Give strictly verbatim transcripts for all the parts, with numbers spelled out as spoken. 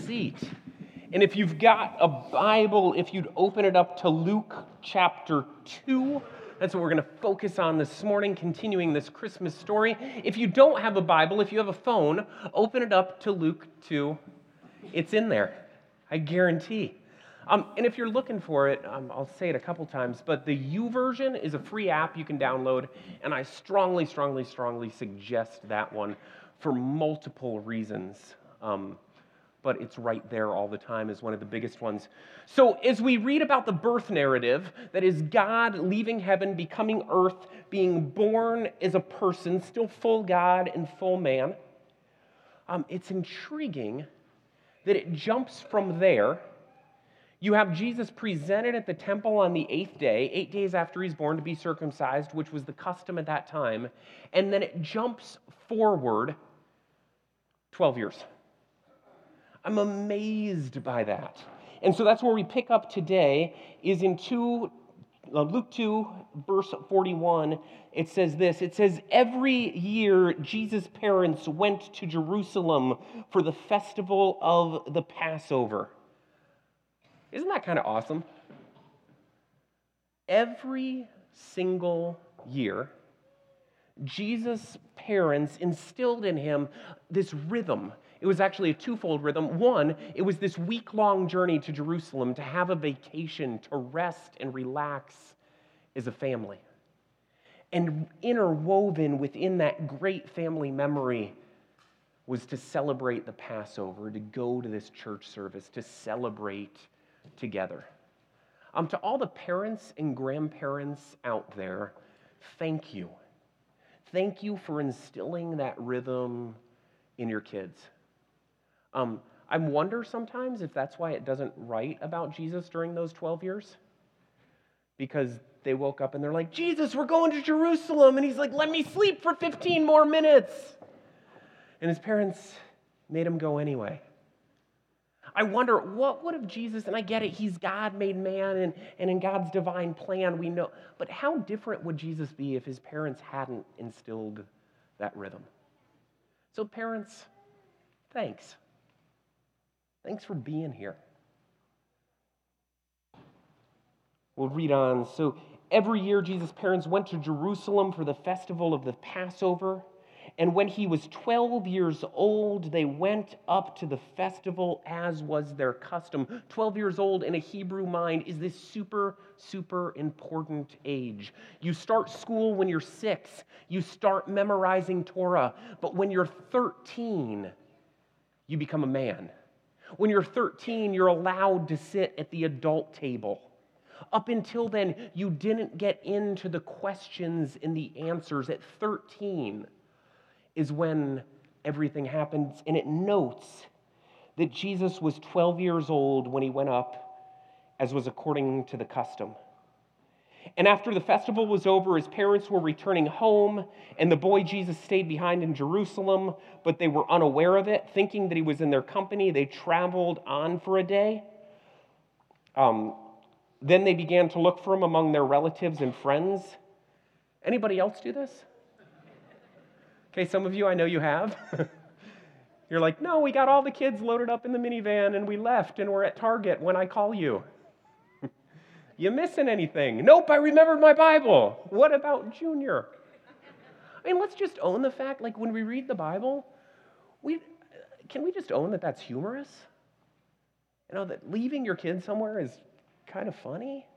seat. And if you've got a Bible, if you'd open it up to Luke chapter two, that's what we're going to focus on this morning, continuing this Christmas story. If you don't have a Bible, if you have a phone, open it up to Luke two. It's in there, I guarantee. Um, and if you're looking for it, um, I'll say it a couple times, but the YouVersion is a free app you can download, and I strongly, strongly, strongly suggest that one for multiple reasons. Um, but it's right there all the time is one of the biggest ones. So as we read about the birth narrative, that is God leaving heaven, becoming earth, being born as a person, still full God and full man, um, it's intriguing that it jumps from there. You have Jesus presented at the temple on the eighth day, eight days after he's born, to be circumcised, which was the custom at that time. And then it jumps forward twelve years. I'm amazed by that. And so that's where we pick up today, is in two, uh, Luke two, verse forty-one. It says this, it says, every year Jesus' parents went to Jerusalem for the festival of the Passover. Isn't that kind of awesome? Every single year, Jesus' parents instilled in him this rhythm. It was actually a twofold rhythm. One, it was this week-long journey to Jerusalem to have a vacation, to rest and relax as a family. And interwoven within that great family memory was to celebrate the Passover, to go to this church service, to celebrate together. Um, to all the parents and grandparents out there, thank you. Thank you for instilling that rhythm in your kids. Um, I wonder sometimes if that's why it doesn't write about Jesus during those twelve years. Because they woke up and they're like, Jesus, we're going to Jerusalem. And he's like, let me sleep for fifteen more minutes. And his parents made him go anyway. I wonder, what would have Jesus, and I get it, he's God made man, and, and in God's divine plan we know, but how different would Jesus be if his parents hadn't instilled that rhythm? So parents, thanks. Thanks for being here. We'll read on. So every year Jesus' parents went to Jerusalem for the festival of the Passover. And when he was twelve years old, they went up to the festival as was their custom. twelve years old in a Hebrew mind is this super, super important age. You start school when you're six. You start memorizing Torah. But when you're thirteen, you become a man. When you're thirteen, you're allowed to sit at the adult table. Up until then, you didn't get into the questions and the answers. At thirteen is when everything happens, and it notes that Jesus was twelve years old when he went up, as was according to the custom. And after the festival was over, his parents were returning home, and the boy Jesus stayed behind in Jerusalem, but they were unaware of it. Thinking that he was in their company, they traveled on for a day. Um, then they began to look for him among their relatives and friends. Anybody else do this? Okay, some of you, I know you have. You're like, no, we got all the kids loaded up in the minivan and we left and we're at Target when I call you. You missing anything? Nope, I remembered my Bible. What about Junior? I mean, let's just own the fact, like when we read the Bible, we can we just own that that's humorous? You know, that leaving your kid somewhere is kind of funny?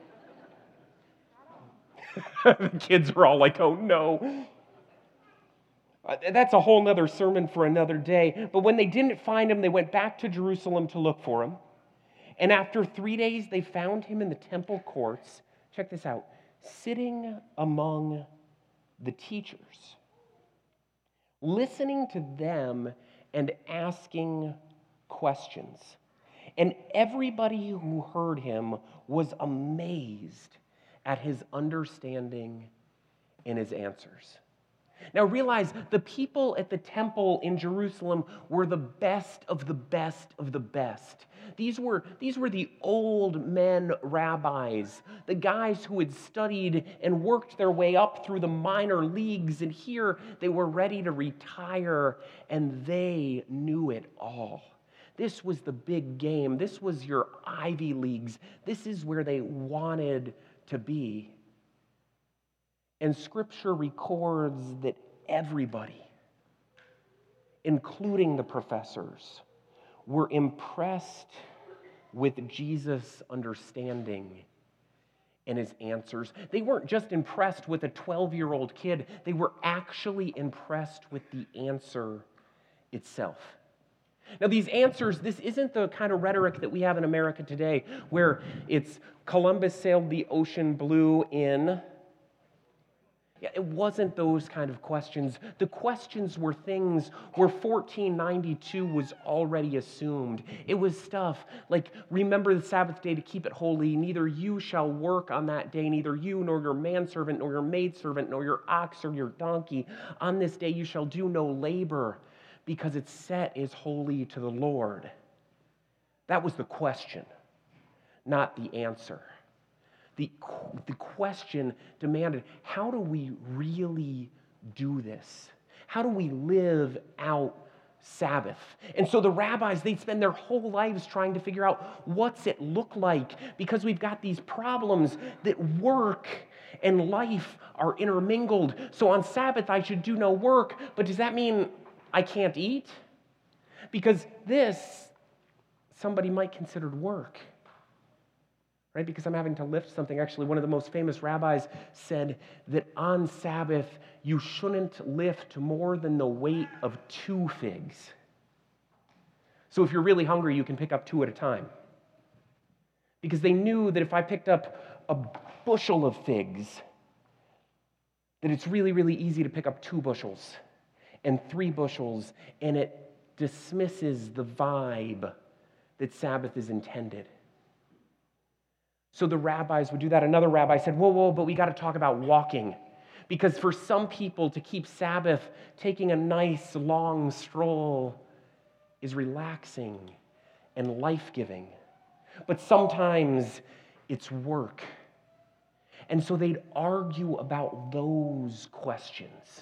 The kids are all like, oh no. Uh, that's a whole nother sermon for another day. But when they didn't find him, they went back to Jerusalem to look for him. And after three days, they found him in the temple courts. Check this out. Sitting among the teachers, listening to them and asking questions. And everybody who heard him was amazed at his understanding and his answers. Now realize the people at the temple in Jerusalem were the best of the best of the best. These were, these were the old men rabbis, the guys who had studied and worked their way up through the minor leagues, and here they were ready to retire, and they knew it all. This was the big game. This was your Ivy Leagues. This is where they wanted to be. And Scripture records that everybody, including the professors, were impressed with Jesus' understanding and his answers. They weren't just impressed with a twelve-year-old kid. They were actually impressed with the answer itself. Now, these answers, this isn't the kind of rhetoric that we have in America today, where it's Columbus sailed the ocean blue in. Yeah, it wasn't those kind of questions. The questions were things where fourteen ninety-two was already assumed. It was stuff like, remember the Sabbath day to keep it holy. Neither you shall work on that day, neither you nor your manservant, nor your maidservant, nor your ox or your donkey. On this day you shall do no labor, because its set is holy to the Lord. That was the question, not the answer. The, the question demanded, how do we really do this? How do we live out Sabbath? And so the rabbis, they'd spend their whole lives trying to figure out, what's it look like? Because we've got these problems that work and life are intermingled. So on Sabbath, I should do no work, but does that mean I can't eat? Because this, somebody might consider work. Right? Because I'm having to lift something. Actually, one of the most famous rabbis said that on Sabbath, you shouldn't lift more than the weight of two figs. So if you're really hungry, you can pick up two at a time. Because they knew that if I picked up a bushel of figs, that it's really, really easy to pick up two bushels and three bushels, and it dismisses the vibe that Sabbath is intended. So the rabbis would do that. Another rabbi said, whoa, whoa, but we got to talk about walking. Because for some people, to keep Sabbath, taking a nice long stroll is relaxing and life-giving. But sometimes it's work. And so they'd argue about those questions.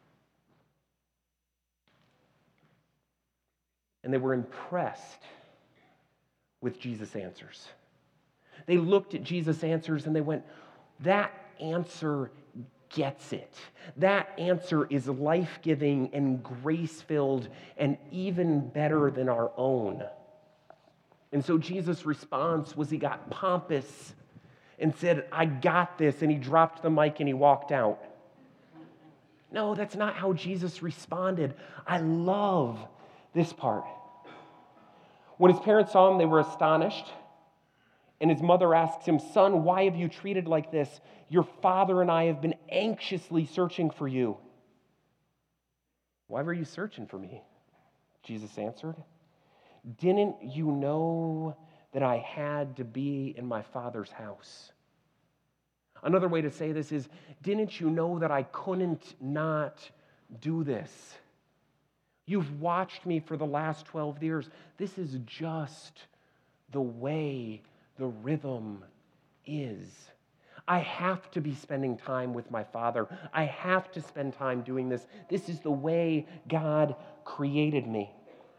And they were impressed with Jesus' answers. They looked at Jesus' answers and they went, that answer gets it. That answer is life-giving and grace-filled and even better than our own. And so Jesus' response was he got pompous and said, I got this, and he dropped the mic and he walked out. No, that's not how Jesus responded. I love this part. When his parents saw him, they were astonished. And his mother asks him, son, why have you treated like this? Your father and I have been anxiously searching for you. Why were you searching for me? Jesus answered. Didn't you know that I had to be in my Father's house? Another way to say this is, didn't you know that I couldn't not do this? You've watched me for the last twelve years. This is just the way the rhythm is. I have to be spending time with my Father. I have to spend time doing this. This is the way God created me.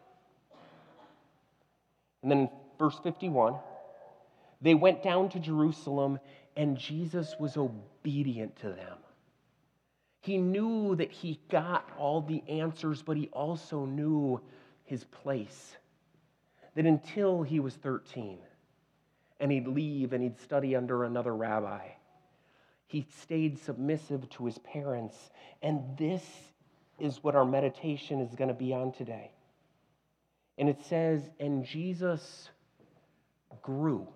And then in verse fifty-one, they went down to Jerusalem, and Jesus was obedient to them. He knew that he got all the answers, but he also knew his place. That until he was thirteen, and he'd leave and he'd study under another rabbi, he stayed submissive to his parents. And this is what our meditation is going to be on today. And it says, and Jesus grew.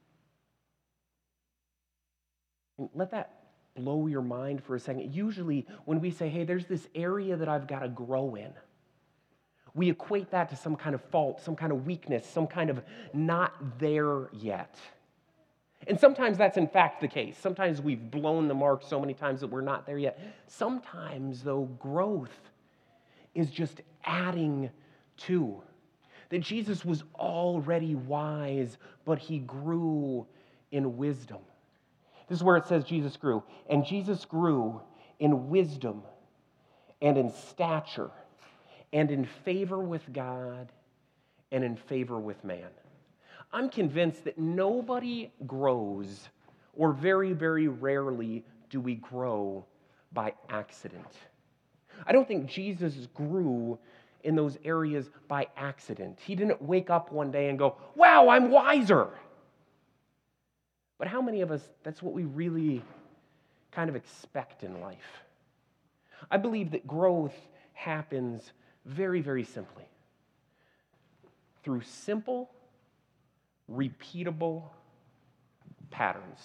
And let that blow your mind for a second. Usually when we say, hey, there's this area that I've got to grow in, we equate that to some kind of fault, some kind of weakness, some kind of not there yet. And sometimes that's in fact the case. Sometimes we've blown the mark so many times that we're not there yet. Sometimes, though, growth is just adding to. That Jesus was already wise, but he grew in wisdom. This is where it says Jesus grew. And Jesus grew in wisdom and in stature and in favor with God and in favor with man. I'm convinced that nobody grows, or very, very rarely do we grow by accident. I don't think Jesus grew in those areas by accident. He didn't wake up one day and go, wow, I'm wiser. But how many of us, that's what we really kind of expect in life? I believe that growth happens very, very simply through simple, repeatable patterns.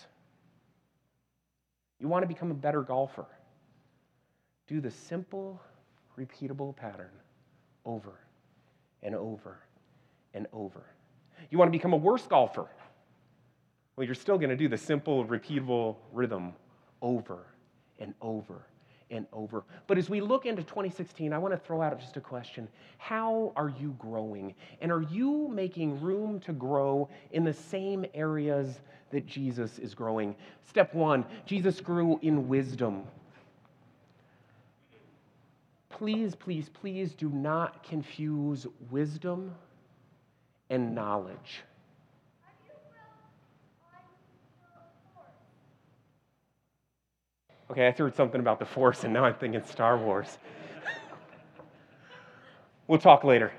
You want to become a better golfer? Do the simple, repeatable pattern over and over and over. You want to become a worse golfer? Well, you're still going to do the simple, repeatable rhythm over and over and over. But as we look into twenty sixteen, I want to throw out just a question. How are you growing? And are you making room to grow in the same areas that Jesus is growing? Step one, Jesus grew in wisdom. Please, please, please do not confuse wisdom and knowledge. Okay, I heard something about the Force, and now I'm thinking Star Wars. We'll talk later.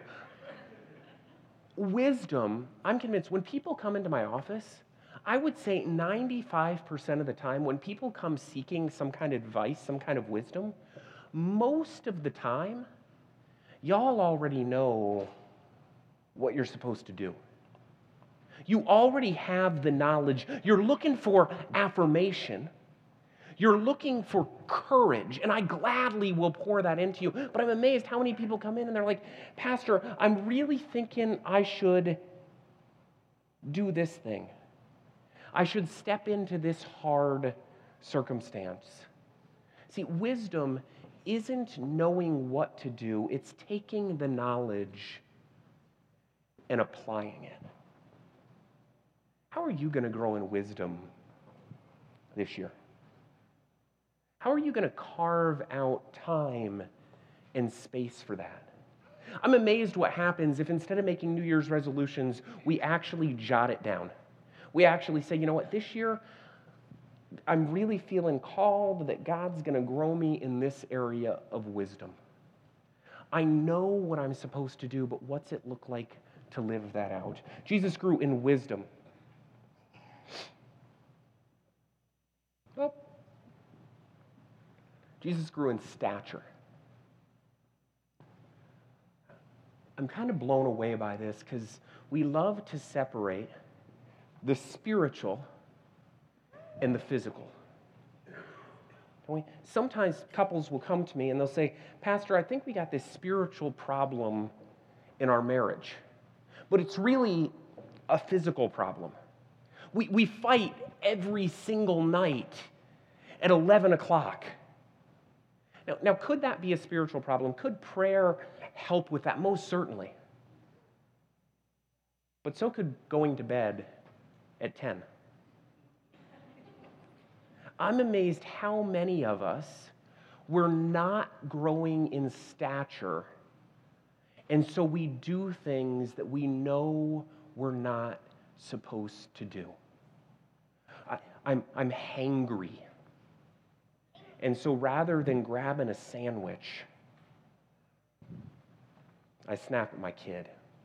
Wisdom, I'm convinced, when people come into my office, I would say ninety-five percent of the time, when people come seeking some kind of advice, some kind of wisdom, most of the time, y'all already know what you're supposed to do. You already have the knowledge. You're looking for affirmation. You're looking for courage, and I gladly will pour that into you. But I'm amazed how many people come in and they're like, Pastor, I'm really thinking I should do this thing. I should step into this hard circumstance. See, wisdom isn't knowing what to do. It's taking the knowledge and applying it. How are you going to grow in wisdom this year? How are you going to carve out time and space for that? I'm amazed what happens if instead of making New Year's resolutions, we actually jot it down. We actually say, you know what, this year, I'm really feeling called that God's going to grow me in this area of wisdom. I know what I'm supposed to do, but what's it look like to live that out? Jesus grew in wisdom. Oh. Jesus grew in stature. I'm kind of blown away by this because we love to separate the spiritual and the physical. Don't we? Sometimes couples will come to me and they'll say, Pastor, I think we got this spiritual problem in our marriage, but it's really a physical problem. We, we fight every single night at eleven o'clock. Now, now, could that be a spiritual problem? Could prayer help with that? Most certainly. But so could going to bed at ten. I'm amazed how many of us, we're not growing in stature, and so we do things that we know we're not supposed to do. I, I'm, I'm hangry. And so rather than grabbing a sandwich, I snap at my kid.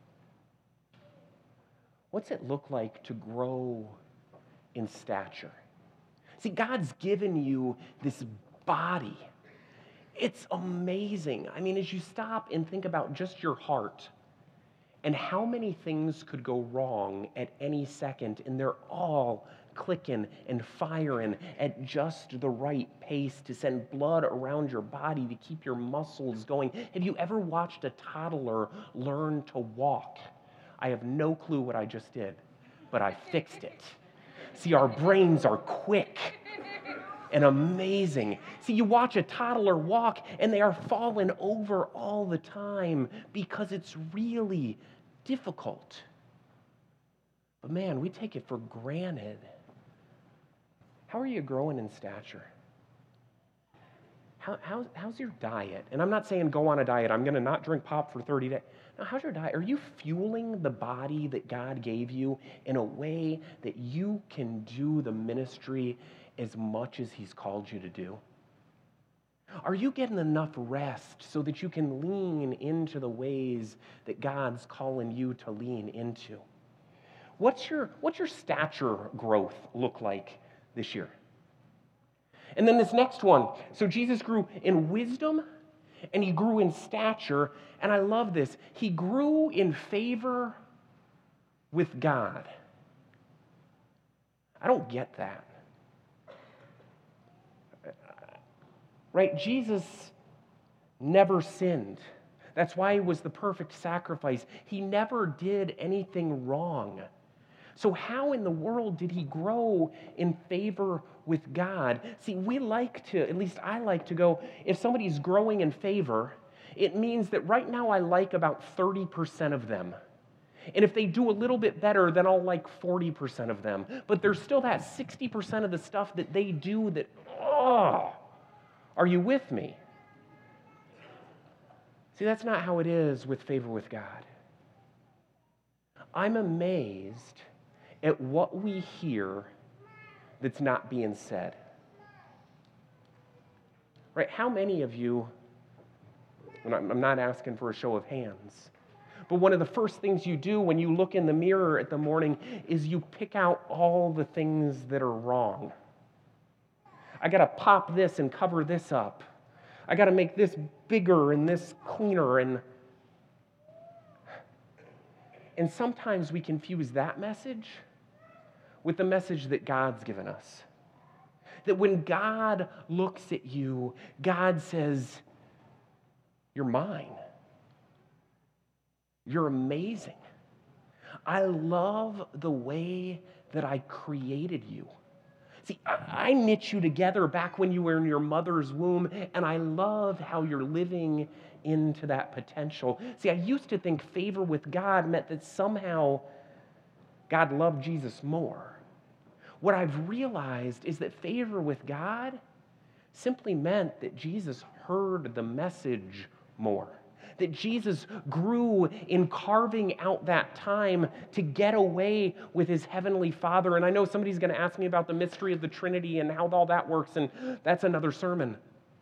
What's it look like to grow in stature? See, God's given you this body. It's amazing. I mean, as you stop and think about just your heart and how many things could go wrong at any second, and they're all clicking and firing at just the right pace to send blood around your body to keep your muscles going. Have you ever watched a toddler learn to walk? I have no clue what I just did, but I fixed it. See, our brains are quick and amazing. See, you watch a toddler walk and they are falling over all the time because it's really difficult. But man, we take it for granted. How are you growing in stature? How, how, how's your diet? And I'm not saying go on a diet. I'm going to not drink pop for thirty days. Now, how's your diet? Are you fueling the body that God gave you in a way that you can do the ministry as much as He's called you to do? Are you getting enough rest so that you can lean into the ways that God's calling you to lean into? What's your, what's your stature growth look like this year? And then this next one. So Jesus grew in wisdom and He grew in stature. And I love this. He grew in favor with God. I don't get that. Right? Jesus never sinned. That's why He was the perfect sacrifice. He never did anything wrong. So how in the world did He grow in favor with God? See, we like to, at least I like to go, if somebody's growing in favor, it means that right now I like about thirty percent of them. And if they do a little bit better, then I'll like forty percent of them. But there's still that sixty percent of the stuff that they do that, oh, are you with me? See, that's not how it is with favor with God. I'm amazed at what we hear that's not being said. Right? How many of you, and I'm not asking for a show of hands, but one of the first things you do when you look in the mirror at the morning is you pick out all the things that are wrong. I got to pop this and cover this up. I got to make this bigger and this cleaner. And, and sometimes we confuse that message with the message that God's given us. That when God looks at you, God says, "You're mine. You're amazing. I love the way that I created you. See, I knit you together back when you were in your mother's womb, and I love how you're living into that potential." See, I used to think favor with God meant that somehow God loved Jesus more. What I've realized is that favor with God simply meant that Jesus heard the message more. That Jesus grew in carving out that time to get away with His Heavenly Father. And I know somebody's going to ask me about the mystery of the Trinity and how all that works, and that's another sermon.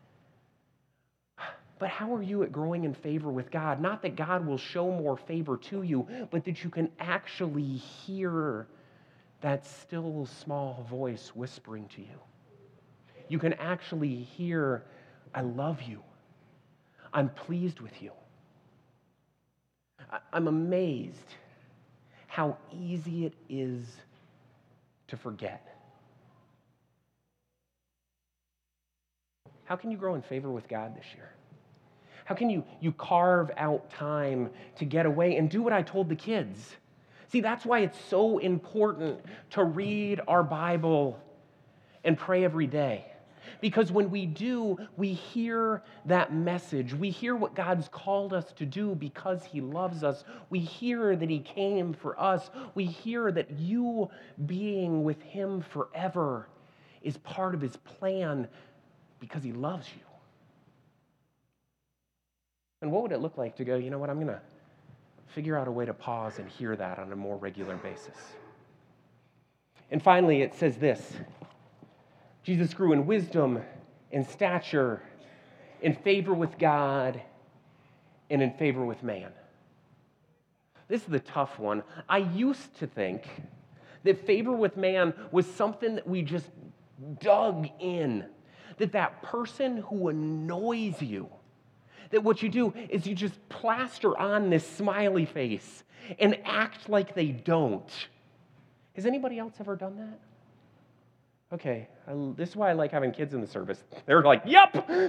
But how are you at growing in favor with God? Not that God will show more favor to you, but that you can actually hear that still small voice whispering to you. You can actually hear, "I love you. I'm pleased with you." I'm amazed how easy it is to forget. How can you grow in favor with God this year? How can you, you carve out time to get away and do what I told the kids? See, that's why it's so important to read our Bible and pray every day. Because when we do, we hear that message. We hear what God's called us to do because He loves us. We hear that He came for us. We hear that you being with Him forever is part of His plan because He loves you. And what would it look like to go, you know what, I'm going to figure out a way to pause and hear that on a more regular basis? And finally, it says this: Jesus grew in wisdom, in stature, in favor with God, and in favor with man. This is the tough one. I used to think that favor with man was something that we just dug in, that that person who annoys you, that what you do is you just plaster on this smiley face and act like they don't. Has anybody else ever done that? Okay, I, this is why I like having kids in the service. They're like, "Yep!" You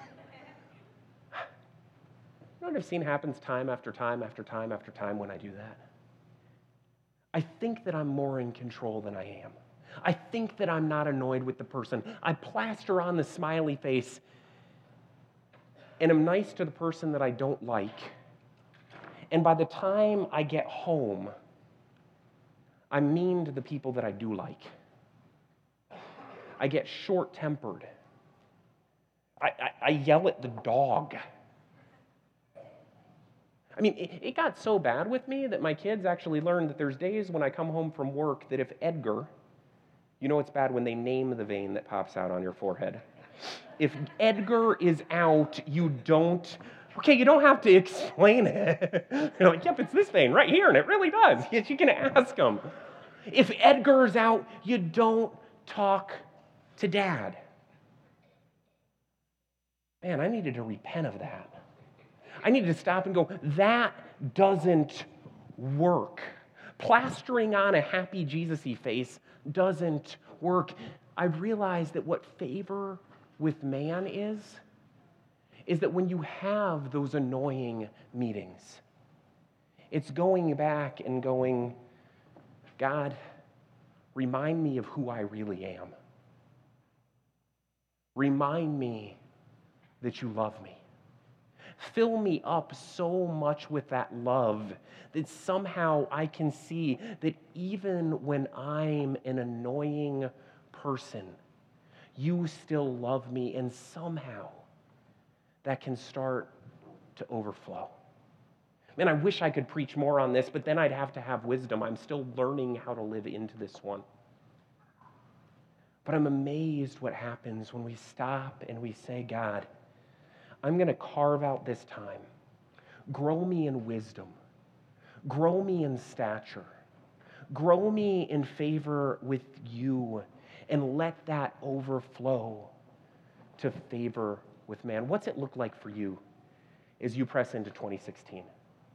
know what I've seen happens time after time after time after time when I do that? I think that I'm more in control than I am. I think that I'm not annoyed with the person. I plaster on the smiley face and I'm nice to the person that I don't like. And by the time I get home, I'm mean to the people that I do like. I get short-tempered. I, I, I yell at the dog. I mean, it, it got so bad with me that my kids actually learned that there's days when I come home from work that if Edgar, you know it's bad when they name the vein that pops out on your forehead. If Edgar is out, you don't, okay, you don't have to explain it. You're like, yep, it's this vein right here, and it really does. Yes, you can ask him. If Edgar's out, you don't talk to Dad. Man, I needed to repent of that. I needed to stop and go, that doesn't work. Plastering on a happy Jesus-y face doesn't work. I realized that what favor with man is, is that when you have those annoying meetings, it's going back and going, God, remind me of who I really am. Remind me that you love me. Fill me up so much with that love that somehow I can see that even when I'm an annoying person, you still love me, and somehow that can start to overflow. Man, I wish I could preach more on this, but then I'd have to have wisdom. I'm still learning how to live into this one. But I'm amazed what happens when we stop and we say, God, I'm going to carve out this time. Grow me in wisdom. Grow me in stature. Grow me in favor with you, and let that overflow to favor with man. What's it look like for you as you press into twenty sixteen?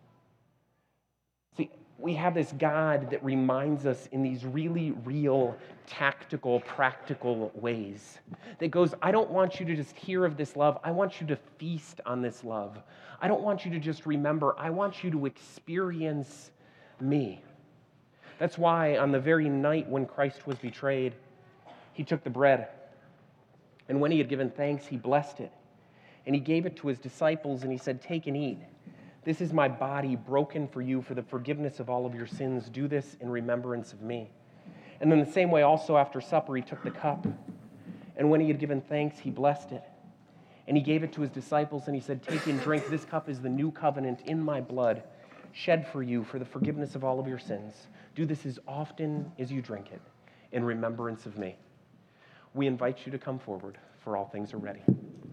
See, we have this God that reminds us in these really real, tactical, practical ways that goes, I don't want you to just hear of this love. I want you to feast on this love. I don't want you to just remember. I want you to experience me. That's why on the very night when Christ was betrayed, he took the bread, and when he had given thanks, he blessed it, and he gave it to his disciples, and he said, take and eat. This is my body broken for you for the forgiveness of all of your sins. Do this in remembrance of me. And in the same way, also after supper, he took the cup, and when he had given thanks, he blessed it, and he gave it to his disciples, and he said, take and drink. This cup is the new covenant in my blood, shed for you for the forgiveness of all of your sins. Do this as often as you drink it in remembrance of me. We invite you to come forward, for all things are ready.